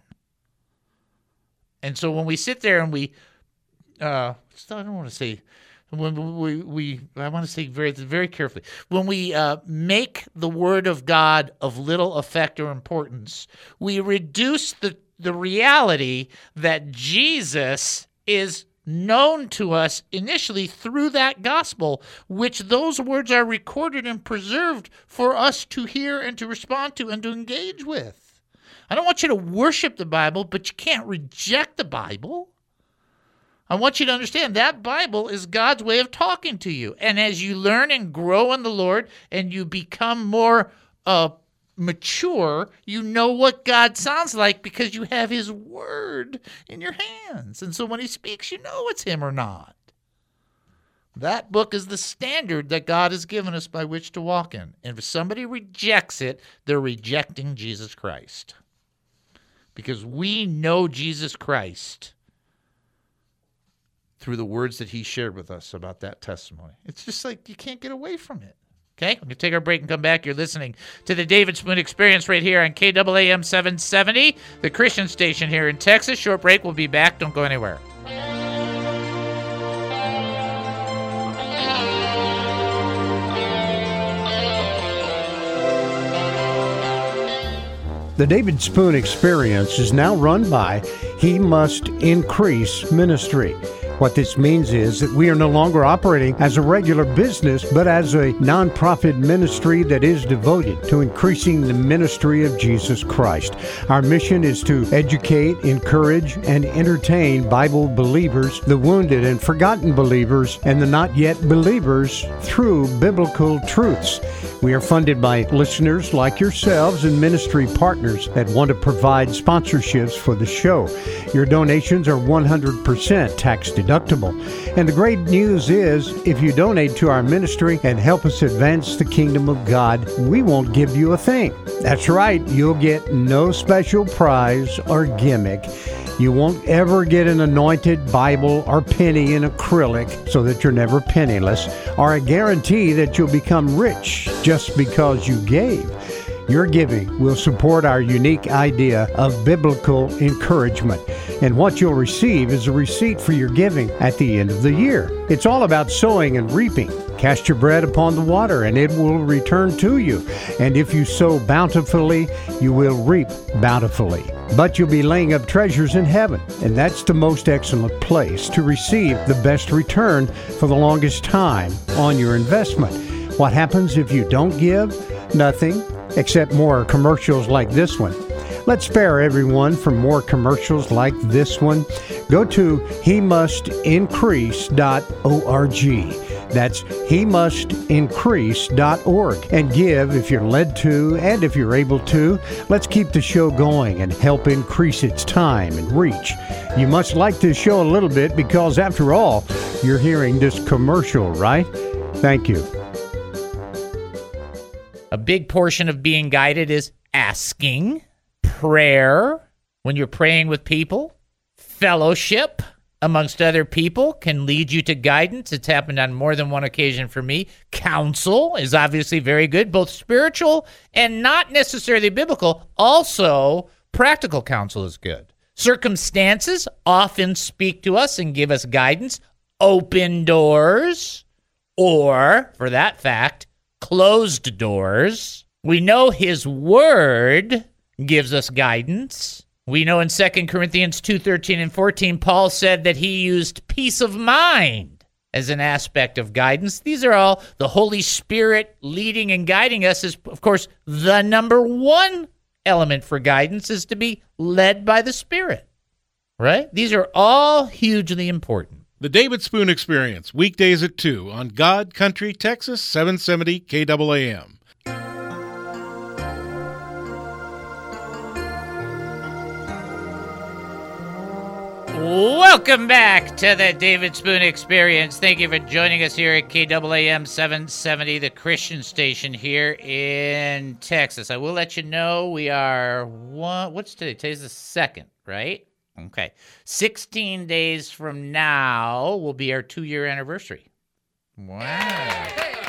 And so when we sit there and we, uh, I don't want to say, when we, we I want to say very, very carefully, when we uh, make the word of God of little effect or importance, we reduce the, the reality that Jesus is known to us initially through that gospel, which those words are recorded and preserved for us to hear and to respond to and to engage with. I don't want you to worship the Bible, but you can't reject the Bible. I want you to understand that Bible is God's way of talking to you. And as you learn and grow in the Lord and you become more uh, mature, you know what God sounds like because you have his word in your hands. And so when he speaks, you know it's him or not. That book is the standard that God has given us by which to walk in. And if somebody rejects it, they're rejecting Jesus Christ. Because we know Jesus Christ through the words that he shared with us about that testimony. It's just like you can't get away from it. Okay, we're going to take our break and come back. You're listening to the David Spoon Experience right here on K A A M seven seventy, the Christian station here in Texas. Short break. We'll be back. Don't go anywhere. The David Spoon Experience is now run by He Must Increase Ministry. What this means is that we are no longer operating as a regular business, but as a nonprofit ministry that is devoted to increasing the ministry of Jesus Christ. Our mission is to educate, encourage, and entertain Bible believers, the wounded and forgotten believers, and the not yet believers through biblical truths. We are funded by listeners like yourselves and ministry partners that want to provide sponsorships for the show. Your donations are one hundred percent tax deductible. And the great news is, if you donate to our ministry and help us advance the kingdom of God, we won't give you a thing. That's right, you'll get no special prize or gimmick. You won't ever get an anointed Bible or penny in acrylic so that you're never penniless, or a guarantee that you'll become rich just because you gave. Your giving will support our unique idea of biblical encouragement. And what you'll receive is a receipt for your giving at the end of the year. It's all about sowing and reaping. Cast your bread upon the water, and it will return to you. And if you sow bountifully, you will reap bountifully. But you'll be laying up treasures in heaven, and that's the most excellent place to receive the best return for the longest time on your investment. What happens if you don't give? Nothing, except more commercials like this one. Let's spare everyone from more commercials like this one. Go to he must increase dot org. That's he must increase dot org. And give if you're led to and if you're able to. Let's keep the show going and help increase its time and reach. You must like this show a little bit because, after all, you're hearing this commercial, right? Thank you. A big portion of being guided is asking, prayer, when you're praying with people, fellowship, amongst other people, can lead you to guidance. It's happened on more than one occasion for me. Counsel is obviously very good, both spiritual and not necessarily biblical. Also, practical counsel is good. Circumstances often speak to us and give us guidance. Open doors, or, for that fact, closed doors. We know his word gives us guidance. We know in Second Corinthians two thirteen and fourteen, Paul said that he used peace of mind as an aspect of guidance. These are all the Holy Spirit leading and guiding us is, of course, the number one element for guidance is to be led by the Spirit, right? These are all hugely important. The David Spoon Experience, weekdays at two on God Country, Texas, seven seventy K A A M. Welcome back to the David Spoon Experience. Thank you for joining us here at K A A M seven seventy, the Christian station here in Texas. I will let you know we are, one, what's today? Today's the second, right? Okay. sixteen days from now will be our two-year anniversary. Wow.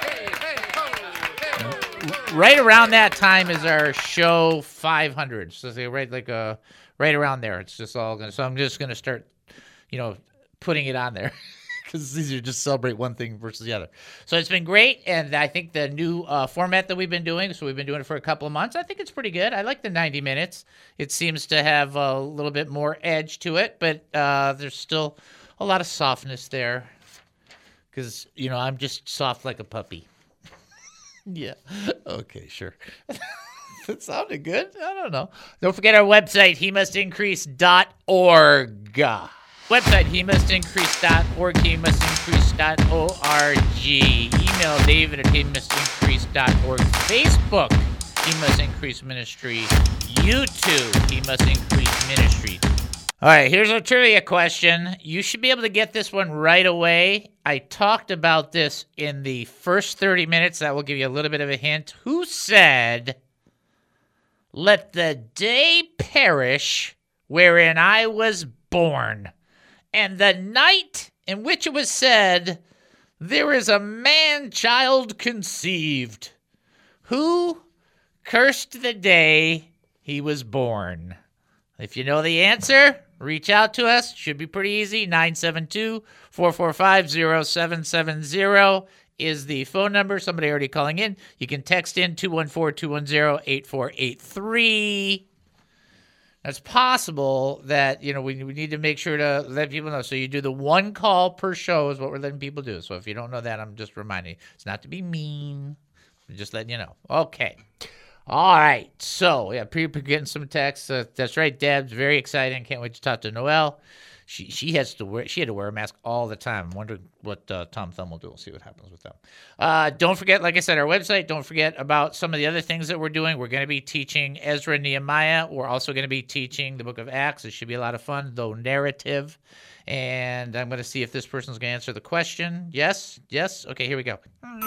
Right around that time is our show five hundred. So they right like a right around there. It's just all gonna. So I'm just gonna start, you know, putting it on there because it's easier to just celebrate one thing versus the other. So it's been great, and I think the new uh, format that we've been doing. So we've been doing it for a couple of months. I think it's pretty good. I like the ninety minutes. It seems to have a little bit more edge to it, but uh, there's still a lot of softness there because you know I'm just soft like a puppy. Yeah. Okay, sure. That sounded good. I don't know. Don't forget our website, he must increase dot org. Website, he must increase dot org, he must increase dot org. Email David at he must increase dot org. Facebook, He Must Increase Ministry. YouTube, He Must Increase Ministry. All right, here's a trivia question. You should be able to get this one right away. I talked about this in the first thirty minutes. That will give you a little bit of a hint. Who said, "Let the day perish wherein I was born, and the night in which it was said, there is a man-child conceived"? Who cursed the day he was born? If you know the answer, reach out to us. Should be pretty easy. nine seven two, four four five, zero seven seven zero is the phone number. Somebody already calling in. You can text in two one four, two one zero, eight four eight three. It's possible that, you know, we, we need to make sure to let people know. So you do the one call per show is what we're letting people do. So if you don't know that, I'm just reminding you. It's not to be mean. I'm just letting you know. Okay. All right, so yeah, people getting some texts. Uh, that's right, Deb's very exciting. Can't wait to talk to Noelle. She she has to wear she had to wear a mask all the time. I'm wondering what uh, Tom Thumb will do. We'll see what happens with them. Uh, don't forget, like I said, our website. Don't forget about some of the other things that we're doing. We're going to be teaching Ezra and Nehemiah. We're also going to be teaching the Book of Acts. It should be a lot of fun, though narrative. And I'm going to see if this person's going to answer the question. Yes, yes. Okay, here we go.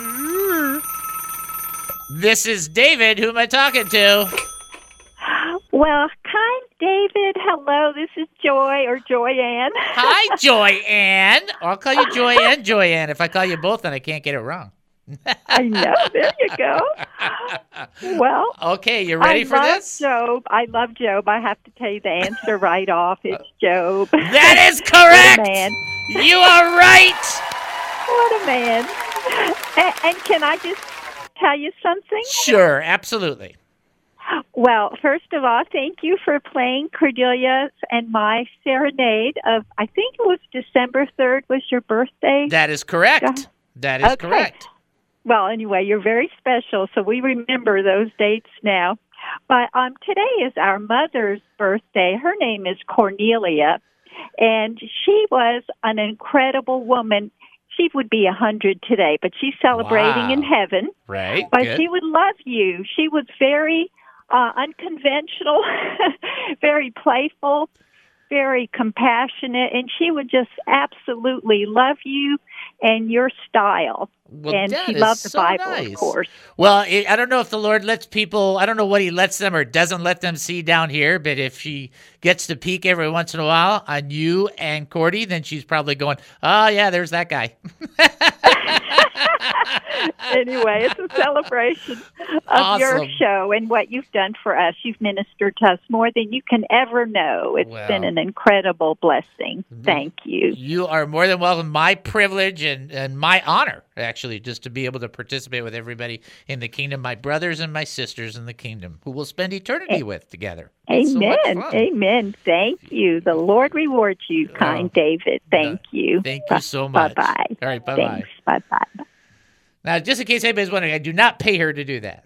This is David. Who am I talking to? Well, hi, David. Hello, this is Joy or Joyanne. Hi, Joyanne. I'll call you Joy and Joyanne. If I call you both, then I can't get it wrong. I know. There you go. Well, okay, you ready I for love this? Job. I love Job. I have to tell you the answer right off. It's Job. That is correct. What a man. You are right. What a man. And, and can I just tell you something? Sure, absolutely. Well, first of all, thank you for playing Cordelia's and my serenade of, I think it was December third was your birthday. That is correct. Yeah. That is Okay. correct. Well, anyway, you're very special, so we remember those dates now. But um, today is our mother's birthday. Her name is Cornelia, and she was an incredible woman. She would be one hundred today, but she's celebrating Wow. in heaven. Right. But good. she would love you. She was very uh, unconventional, very playful, very compassionate, and she would just absolutely love you and your style. Well, and that she is loved the so Bible, nice. of course. Well, it, I don't know if the Lord lets people, I don't know what he lets them or doesn't let them see down here, but if she gets to peek every once in a while on you and Cordy, then she's probably going, oh, yeah, there's that guy. Anyway, it's a celebration of Awesome. your show and what you've done for us. You've ministered to us more than you can ever know. It's Well. been an incredible blessing. Thank you. You are more than welcome. My privilege and, and my honor, actually, just to be able to participate with everybody in the kingdom, my brothers and my sisters in the kingdom, who we'll spend eternity A- with together. It's so Amen. much fun. Amen. Thank you. The Lord reward you, kind David. Thank you. Thank you so much. Bye-bye. All right, bye-bye. Thanks. Bye-bye. Now, just in case anybody's wondering, I do not pay her to do that.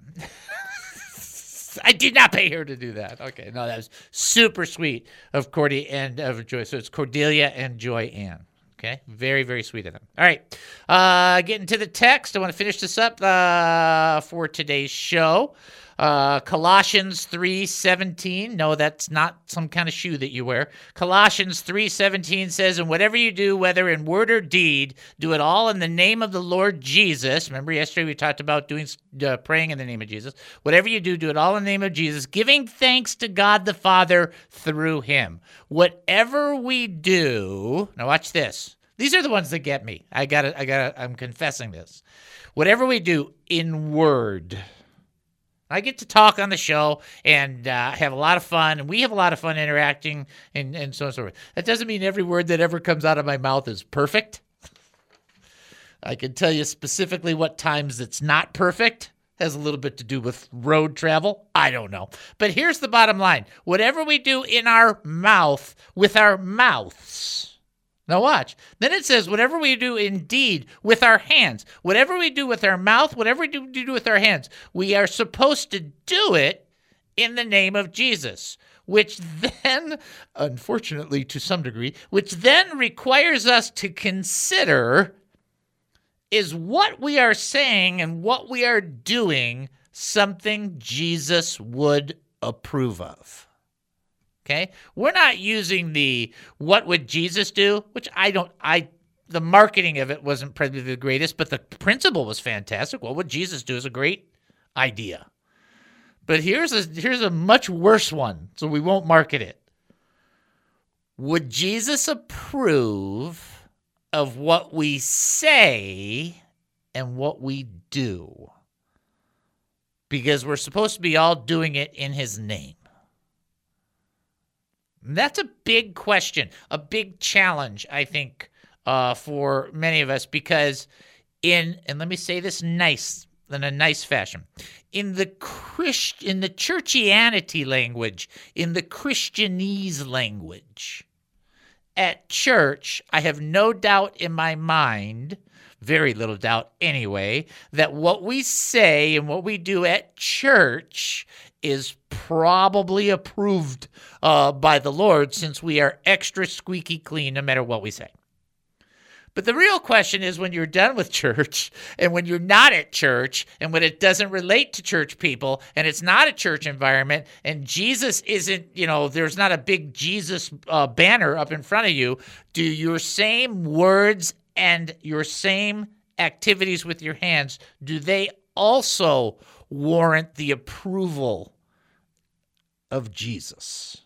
I did not pay her to do that. Okay, no, that was super sweet of Cordy and of Joy. So it's Cordelia and Joy Ann. Okay, very, very sweet of them. All right, uh, getting to the text. I want to finish this up uh, for today's show. Uh, Colossians three seventeen. No, that's not some kind of shoe that you wear. Colossians three seventeen says, and whatever you do, whether in word or deed, do it all in the name of the Lord Jesus. Remember yesterday we talked about doing uh, praying in the name of Jesus. Whatever you do, do it all in the name of Jesus, giving thanks to God the Father through him. Whatever we do, now watch this. These are the ones that get me. I got I got I'm confessing this. Whatever we do in word. I get to talk on the show and uh, have a lot of fun, and we have a lot of fun interacting, and, and so on and so forth. That doesn't mean every word that ever comes out of my mouth is perfect. I can tell you specifically what times it's not perfect. Has a little bit to do with road travel. I don't know. But here's the bottom line. Whatever we do in our mouth, with our mouths. Now watch. Then it says, whatever we do indeed with our hands, whatever we do with our mouth, whatever we do, do with our hands, we are supposed to do it in the name of Jesus, which then, unfortunately to some degree, which then requires us to consider, is what we are saying and what we are doing something Jesus would approve of? Okay, we're not using the what would Jesus do, which I don't, I, the marketing of it wasn't probably the greatest, but the principle was fantastic. What would Jesus do is a great idea. But here's a, here's a much worse one, so we won't market it. Would Jesus approve of what we say and what we do? Because we're supposed to be all doing it in his name. That's a big question, a big challenge, I think, uh, for many of us, because in, and let me say this nice, in a nice fashion, in the Christ, in the churchianity language, in the Christianese language, at church, I have no doubt in my mind, very little doubt anyway, that what we say and what we do at church is probably approved uh, by the Lord, since we are extra squeaky clean no matter what we say. But the real question is, when you're done with church and when you're not at church and when it doesn't relate to church people and it's not a church environment and Jesus isn't, you know, there's not a big Jesus uh, banner up in front of you, do your same words and your same activities with your hands, do they also warrant the approval of Jesus?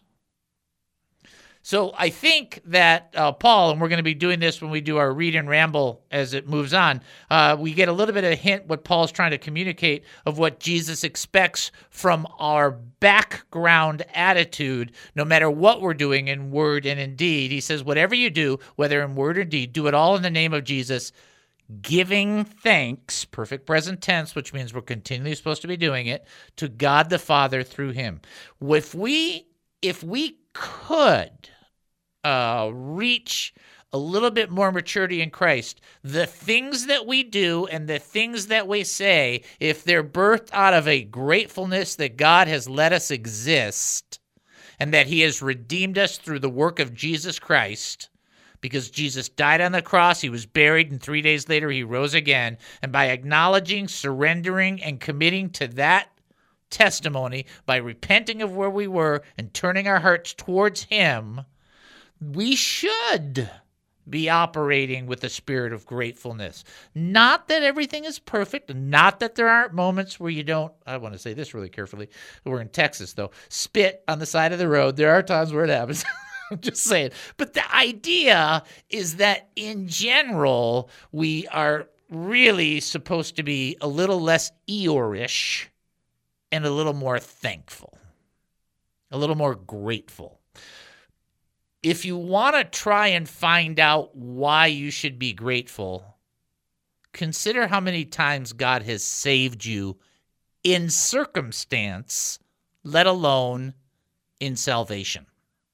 So I think that uh, Paul, and we're going to be doing this when we do our read and ramble as it moves on, uh, we get a little bit of a hint what Paul's trying to communicate of what Jesus expects from our background attitude, no matter what we're doing in word and in deed. He says, whatever you do, whether in word or deed, do it all in the name of Jesus, giving thanks, perfect present tense, which means we're continually supposed to be doing it, to God the Father through him. If we, if we could uh, reach a little bit more maturity in Christ, the things that we do and the things that we say, if they're birthed out of a gratefulness that God has let us exist and that he has redeemed us through the work of Jesus Christ, because Jesus died on the cross, he was buried, and three days later he rose again. And by acknowledging, surrendering, and committing to that testimony, by repenting of where we were and turning our hearts towards him, we should be operating with a spirit of gratefulness. Not that everything is perfect, not that there aren't moments where you don't, I want to say this really carefully, we're in Texas though, spit on the side of the road. There are times where it happens. I'm just saying. But the idea is that in general, we are really supposed to be a little less Eeyore-ish and a little more thankful, a little more grateful. If you want to try and find out why you should be grateful, consider how many times God has saved you in circumstance, let alone in salvation.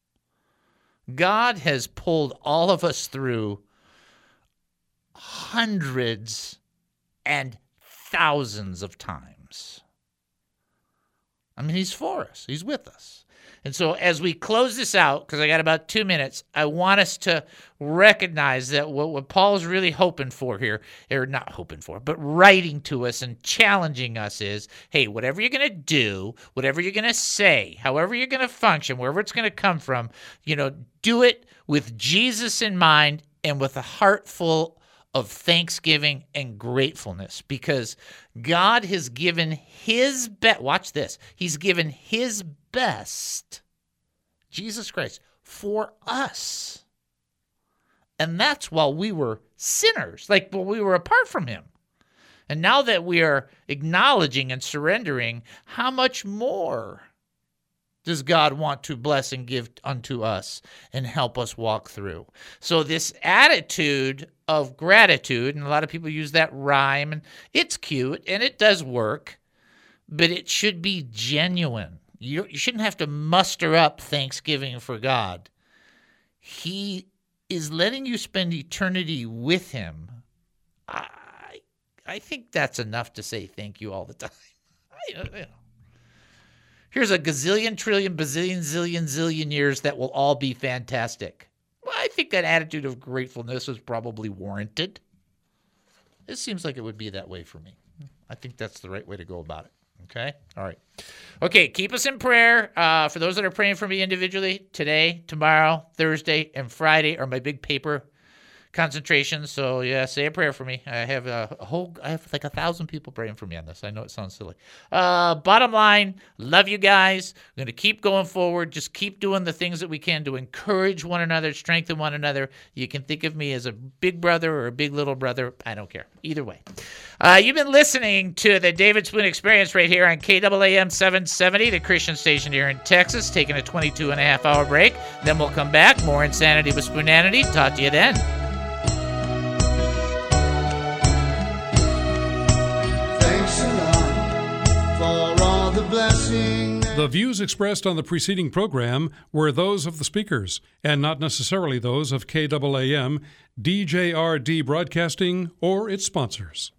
God has pulled all of us through hundreds and thousands of times. I mean, he's for us. He's with us. And so as we close this out, because I got about two minutes, I want us to recognize that what, what Paul's really hoping for here, or not hoping for, but writing to us and challenging us is, hey, whatever you're going to do, whatever you're going to say, however you're going to function, wherever it's going to come from, you know, do it with Jesus in mind and with a heart full of thanksgiving and gratefulness, because God has given his best. Watch this. He's given his best, Jesus Christ, for us. And that's while we were sinners, like while we were apart from him. And now that we are acknowledging and surrendering, how much more does God want to bless and give unto us and help us walk through? So this attitude of gratitude, and a lot of people use that rhyme, and it's cute, and it does work, but it should be genuine. You, you shouldn't have to muster up thanksgiving for God. He is letting you spend eternity with him. I, I think that's enough to say thank you all the time. I, you know. Here's a gazillion, trillion, bazillion, zillion, zillion years that will all be fantastic. Well, I think that attitude of gratefulness is probably warranted. It seems like it would be that way for me. I think that's the right way to go about it. Okay? All right. Okay, keep us in prayer. Uh, for those that are praying for me individually, today, tomorrow, Thursday, and Friday are my big paper concentrations. So, yeah, say a prayer for me. I have a, a whole, I have like a thousand people praying for me on this. I know it sounds silly. Uh, bottom line, love you guys. We're going to keep going forward. Just keep doing the things that we can to encourage one another, strengthen one another. You can think of me as a big brother or a big little brother. I don't care. Either way. Uh, you've been listening to the David Spoon Experience right here on K A A M seven seventy, the Christian station here in Texas, taking a twenty-two and a half hour break. Then we'll come back. More Insanity with Spoonanity. Talk to you then. The views expressed on the preceding program were those of the speakers, and not necessarily those of K A A M, D J R D Broadcasting, or its sponsors.